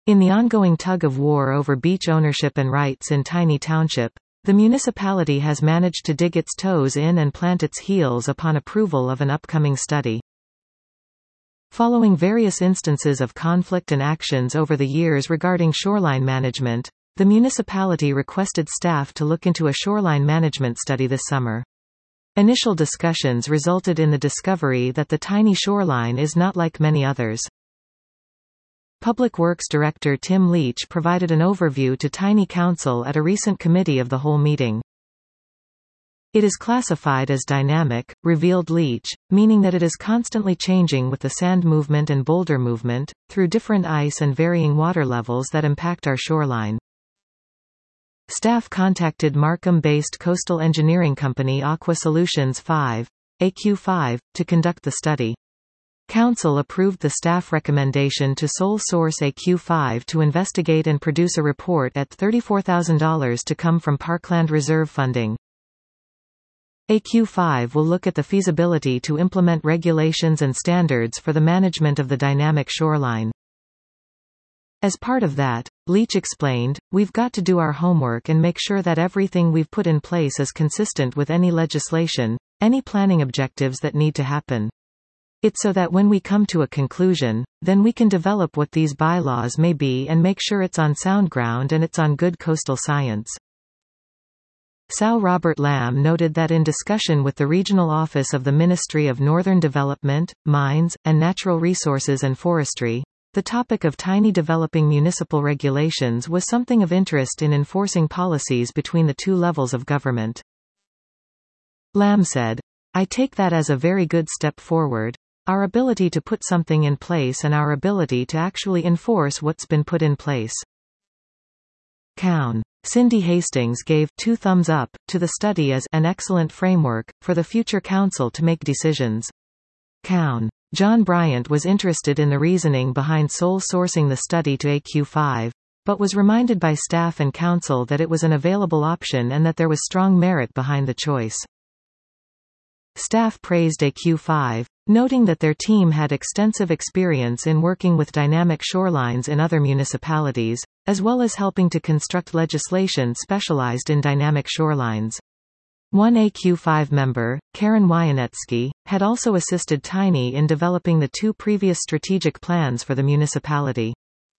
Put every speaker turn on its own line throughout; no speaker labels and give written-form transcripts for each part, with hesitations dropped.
In the ongoing tug-of-war over beach ownership and rights in Tiny Township, the municipality has managed to dig its toes in and plant its heels upon approval of an upcoming study. Following various instances of conflict and actions over the years regarding shoreline management, the municipality requested staff to look into a shoreline management study this summer. Initial discussions resulted in the discovery that the tiny shoreline is not like many others. Public Works Director Tim Leach provided an overview to Tiny Council at a recent committee of the whole meeting. It is classified as dynamic, revealed Leach, meaning that it is constantly changing with the sand movement and boulder movement, through different ice and varying water levels that impact our shoreline. Staff contacted Markham-based coastal engineering company Aqua Solutions 5, AQ5, to conduct the study. Council approved the staff recommendation to sole source AQ5 to investigate and produce a report at $34,000 to come from Parkland Reserve funding. AQ5 will look at the feasibility to implement regulations and standards for the management of the dynamic shoreline. As part of that, Leach explained, we've got to do our homework and make sure that everything we've put in place is consistent with any legislation, any planning objectives that need to happen. It's so that when we come to a conclusion, then we can develop what these bylaws may be and make sure it's on sound ground and it's on good coastal science. SAO Robert Lamb noted that in discussion with the Regional Office of the Ministry of Northern Development, Mines, and Natural Resources and Forestry, the topic of tiny developing municipal regulations was something of interest in enforcing policies between the two levels of government. Lamb said, I take that as a very good step forward. Our ability to put something in place and our ability to actually enforce what's been put in place. Cown. Cindy Hastings gave 2 thumbs up to the study as an excellent framework for the future council to make decisions. Cown. John Bryant was interested in the reasoning behind sole sourcing the study to AQ5, but was reminded by staff and council that it was an available option and that there was strong merit behind the choice. Staff praised AQ5, noting that their team had extensive experience in working with dynamic shorelines in other municipalities, as well as helping to construct legislation specialized in dynamic shorelines. One AQ5 member, Karen Wyanetsky, had also assisted Tiny in developing the 2 previous strategic plans for the municipality.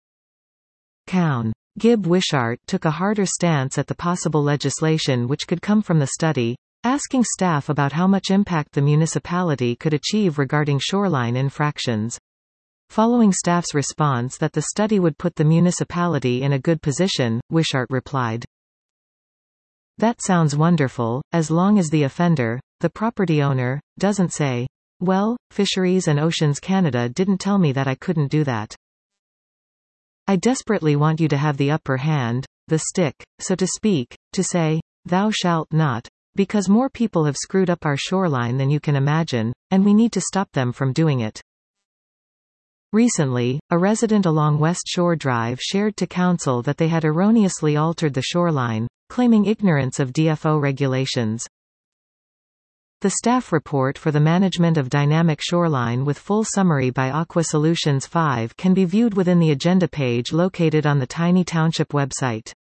Cown. Gib Wishart took a harder stance at the possible legislation which could come from the study, asking staff about how much impact the municipality could achieve regarding shoreline infractions. Following staff's response that the study would put the municipality in a good position, Wishart replied, that sounds wonderful, as long as the offender, the property owner, doesn't say, well, Fisheries and Oceans Canada didn't tell me that I couldn't do that. I desperately want you to have the upper hand, the stick, so to speak, to say, thou shalt not, because more people have screwed up our shoreline than you can imagine, and we need to stop them from doing it. Recently, a resident along West Shore Drive shared to council that they had erroneously altered the shoreline, claiming ignorance of DFO regulations. The staff report for the management of dynamic shoreline with full summary by Aqua Solutions 5 can be viewed within the agenda page located on the Tiny Township website.